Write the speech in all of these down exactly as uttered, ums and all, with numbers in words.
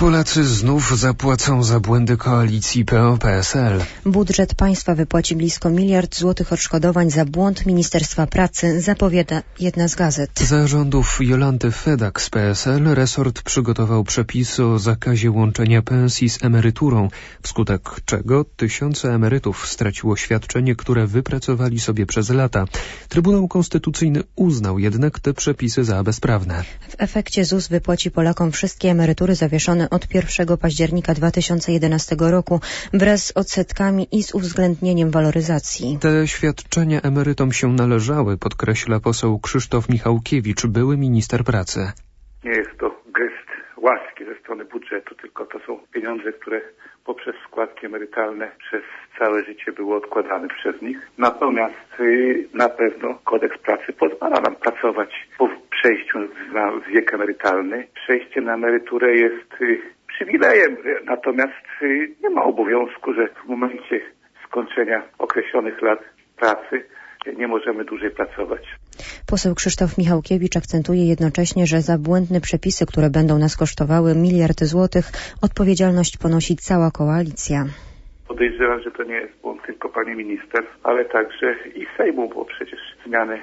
Polacy znów zapłacą za błędy koalicji P O P S L. Budżet państwa wypłaci blisko miliard złotych odszkodowań za błąd Ministerstwa Pracy, zapowiada jedna z gazet. Za rządów Jolanty Fedak z P S L resort przygotował przepisy o zakazie łączenia pensji z emeryturą, wskutek czego tysiące emerytów straciło świadczenie, które wypracowali sobie przez lata. Trybunał Konstytucyjny uznał jednak te przepisy za bezprawne. W efekcie Z U S wypłaci Polakom wszystkie emerytury zawieszone od pierwszego października dwa tysiące jedenastego roku wraz z odsetkami i z uwzględnieniem waloryzacji. Te świadczenia emerytom się należały, podkreśla poseł Krzysztof Michałkiewicz, były minister pracy. Nie jest to gest łaski ze strony budżetu, tylko to są pieniądze, które poprzez składki emerytalne przez całe życie były odkładane przez nich. Natomiast y, na pewno kodeks pracy pozwala nam pracować po przejściu na wiek emerytalny. Przejście na emeryturę jest y, przywilejem, natomiast y, nie ma obowiązku, że w momencie skończenia określonych lat pracy nie możemy dłużej pracować. Poseł Krzysztof Michałkiewicz akcentuje jednocześnie, że za błędne przepisy, które będą nas kosztowały miliard złotych, odpowiedzialność ponosi cała koalicja. Podejrzewam, że to nie jest błąd tylko pani minister, ale także i Sejmu, bo przecież zmiany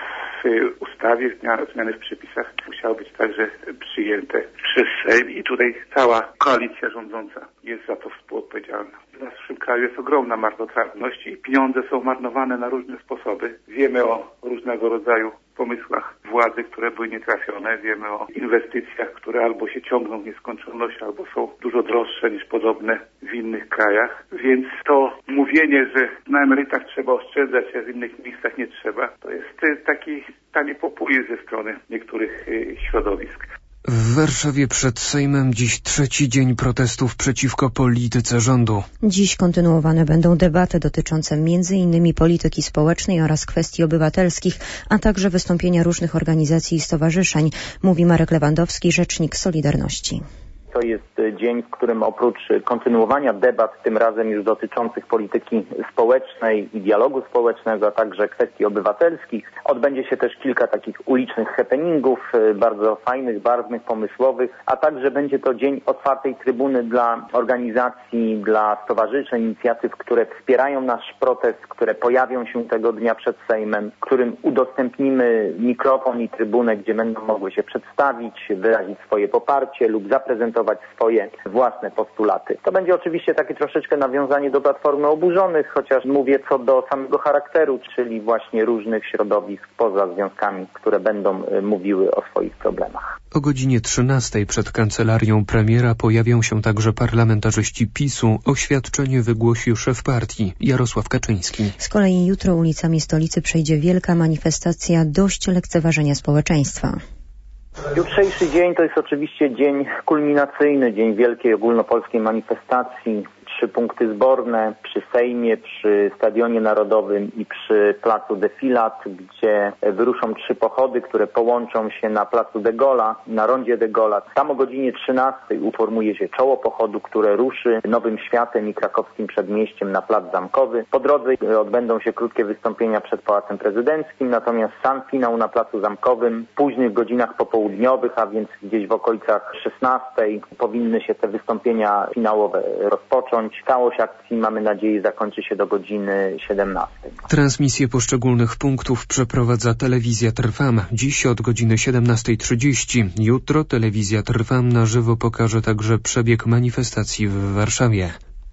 w ustawie, zmiany w przepisach musiały być także przyjęte przez Sejm i tutaj cała koalicja rządząca jest za to współodpowiedzialna. W naszym kraju jest ogromna marnotrawność i pieniądze są marnowane na różne sposoby. Wiemy o różnego rodzaju pomysłach władzy, które były nietrafione. Wiemy o inwestycjach, które albo się ciągną w nieskończoność, albo są dużo droższe niż podobne w innych krajach. Więc to mówienie, że na emerytach trzeba oszczędzać, a w innych miejscach nie trzeba, to jest taki tani populizm ze strony niektórych środowisk. W Warszawie przed Sejmem dziś trzeci dzień protestów przeciwko polityce rządu. Dziś kontynuowane będą debaty dotyczące między innymi polityki społecznej oraz kwestii obywatelskich, a także wystąpienia różnych organizacji i stowarzyszeń, mówi Marek Lewandowski, rzecznik Solidarności. To jest dzień, w którym oprócz kontynuowania debat, tym razem już dotyczących polityki społecznej i dialogu społecznego, a także kwestii obywatelskich, odbędzie się też kilka takich ulicznych happeningów, bardzo fajnych, barwnych, pomysłowych, a także będzie to dzień otwartej trybuny dla organizacji, dla stowarzyszeń, inicjatyw, które wspierają nasz protest, które pojawią się tego dnia przed Sejmem, którym udostępnimy mikrofon i trybunę, gdzie będą mogły się przedstawić, wyrazić swoje poparcie lub zaprezentować swoje własne postulaty. To będzie oczywiście takie troszeczkę nawiązanie do Platformy Oburzonych, chociaż mówię co do samego charakteru, czyli właśnie różnych środowisk poza związkami, które będą mówiły o swoich problemach. O godzinie trzynastej przed kancelarią premiera pojawią się także parlamentarzyści PiSu. Oświadczenie wygłosi szef partii Jarosław Kaczyński. Z kolei jutro ulicami stolicy przejdzie wielka manifestacja Dość lekceważenia społeczeństwa. Jutrzejszy dzień to jest oczywiście dzień kulminacyjny, dzień wielkiej ogólnopolskiej manifestacji. Trzy punkty zborne przy Sejmie, przy Stadionie Narodowym i przy Placu Defilat, gdzie wyruszą trzy pochody, które połączą się na Placu de Gaulle'a, na rondzie de Gaulle'a. Tam o godzinie trzynastej uformuje się czoło pochodu, które ruszy Nowym Światem i krakowskim przedmieściem na Plac Zamkowy. Po drodze odbędą się krótkie wystąpienia przed Pałacem Prezydenckim, natomiast sam finał na Placu Zamkowym w późnych godzinach popołudniowych, a więc gdzieś w okolicach szesnastej powinny się te wystąpienia finałowe rozpocząć. Całość akcji, mamy nadzieję, zakończy się do godziny siedemnastej. Transmisję poszczególnych punktów przeprowadza Telewizja Trwam. Dziś od godziny siedemnastej trzydzieści. Jutro Telewizja Trwam na żywo pokaże także przebieg manifestacji w Warszawie.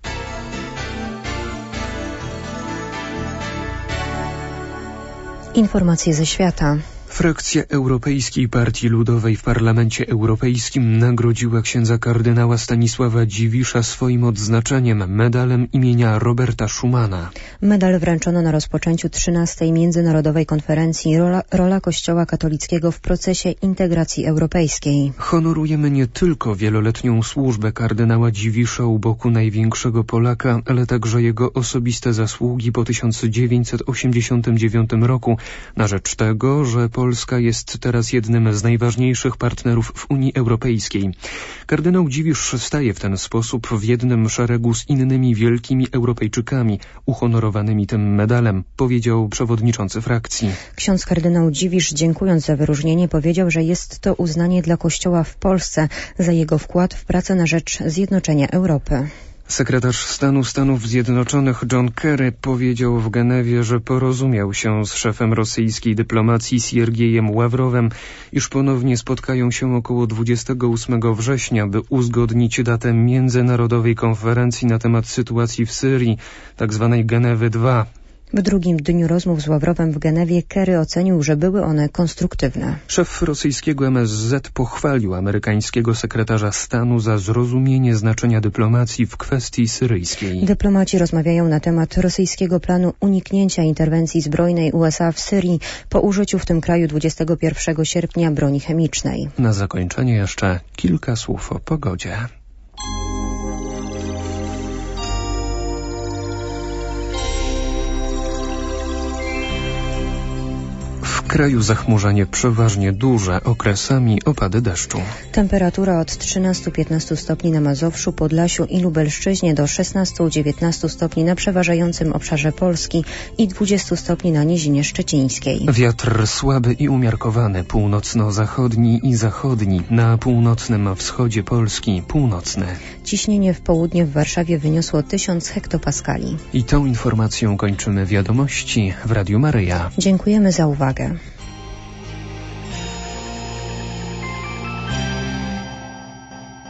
Informacje ze świata. Frakcja Europejskiej Partii Ludowej w Parlamencie Europejskim nagrodziła księdza kardynała Stanisława Dziwisza swoim odznaczeniem, medalem imienia Roberta Schumana. Medal wręczono na rozpoczęciu trzynastej Międzynarodowej Konferencji Rola, Rola Kościoła Katolickiego w procesie integracji europejskiej. Honorujemy nie tylko wieloletnią służbę kardynała Dziwisza u boku największego Polaka, ale także jego osobiste zasługi po tysiąc dziewięćset osiemdziesiątym dziewiątym roku na rzecz tego, że Polacy Polska jest teraz jednym z najważniejszych partnerów w Unii Europejskiej. Kardynał Dziwisz staje w ten sposób w jednym szeregu z innymi wielkimi Europejczykami uhonorowanymi tym medalem, powiedział przewodniczący frakcji. Ksiądz kardynał Dziwisz, dziękując za wyróżnienie, powiedział, że jest to uznanie dla Kościoła w Polsce za jego wkład w pracę na rzecz zjednoczenia Europy. Sekretarz stanu Stanów Zjednoczonych John Kerry powiedział w Genewie, że porozumiał się z szefem rosyjskiej dyplomacji Siergiejem Ławrowem, iż ponownie spotkają się około dwudziestego ósmego września, by uzgodnić datę międzynarodowej konferencji na temat sytuacji w Syrii, tzw. Genewy dwa. W drugim dniu rozmów z Ławrowem w Genewie Kerry ocenił, że były one konstruktywne. Szef rosyjskiego M S Z pochwalił amerykańskiego sekretarza stanu za zrozumienie znaczenia dyplomacji w kwestii syryjskiej. Dyplomaci rozmawiają na temat rosyjskiego planu uniknięcia interwencji zbrojnej U S A w Syrii po użyciu w tym kraju dwudziestego pierwszego sierpnia broni chemicznej. Na zakończenie jeszcze kilka słów o pogodzie. W kraju zachmurzenie przeważnie duże, okresami opady deszczu. Temperatura od trzynastu do piętnastu stopni na Mazowszu, Podlasiu i Lubelszczyźnie do szesnastu do dziewiętnastu stopni na przeważającym obszarze Polski i dwudziestu stopni na Nizinie Szczecińskiej. Wiatr słaby i umiarkowany, północno-zachodni i zachodni, na północnym wschodzie Polski północny. Ciśnienie w południe w Warszawie wyniosło tysiąc hektopaskali. I tą informacją kończymy wiadomości w Radiu Maryja. Dziękujemy za uwagę.